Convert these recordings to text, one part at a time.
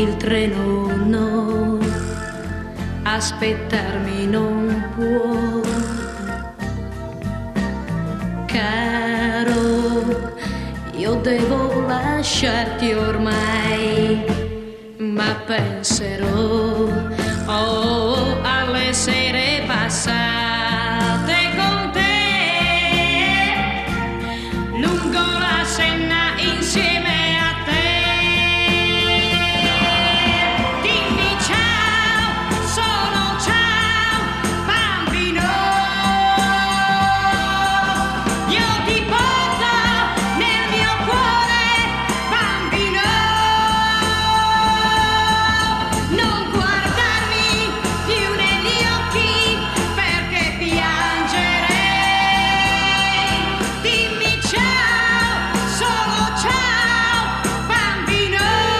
il treno no, aspettarmi non può. Caro, io devo lasciarti ormai, ma penserò alle sere passate con te, lungo la Senna insieme a te. Dimmi ciao, solo ciao, bambino, io ti porto nel mio cuore, bambino. Non guardarmi più negli occhi perché piangerei. Dimmi ciao, solo ciao, bambino.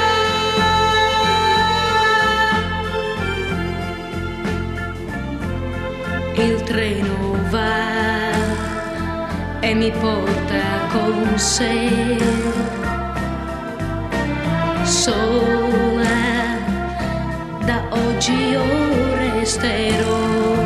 Il treno va e mi porta con sé, sola da oggi io resterò.